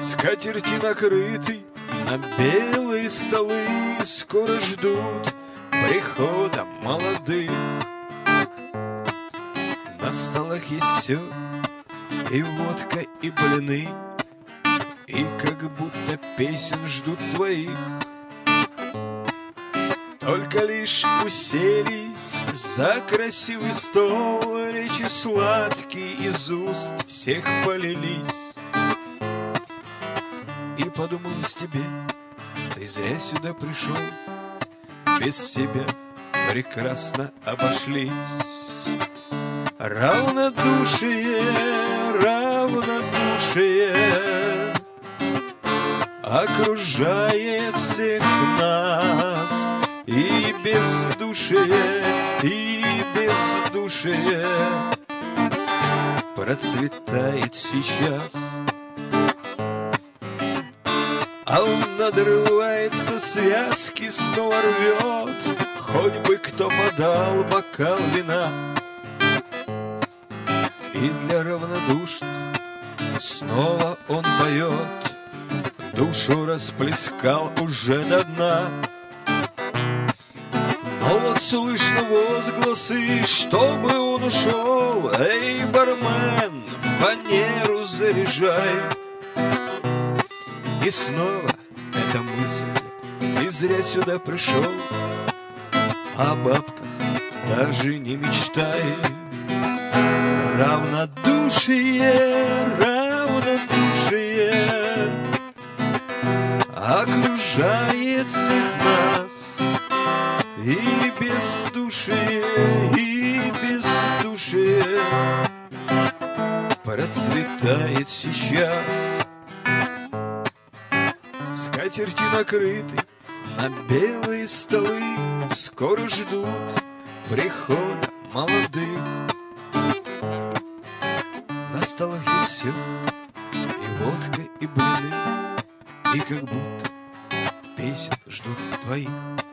Скатерти накрыты на белые столы, скоро ждут прихода молодых. На столах есть все, и водка, и блины, и как будто песен ждут твоих. Только лишь уселись за красивый стол, речи сладкие из уст всех полились. И подумалось тебе, ты зря сюда пришел, без тебя прекрасно обошлись. Равнодушие, равнодушие окружает всех нас, и бездушие, процветает сейчас. А он надрывается, связки снова рвет, хоть бы кто подал бокал вина. И для равнодушных снова он поет, душу расплескал уже до дна. Но вот слышно возгласы, чтобы он ушел. Эй, бармен, фанеру заряжай. И снова эта мысль, ты зря сюда пришел, о бабках даже не мечтай. Равнодушие, равнодушие окружает всех нас, и бездушие процветает сейчас. Скатерти накрыты на белые столы, скоро ждут прихода молодых. На столах есть все, и водка, и блины, и как будто песен ждут твоих.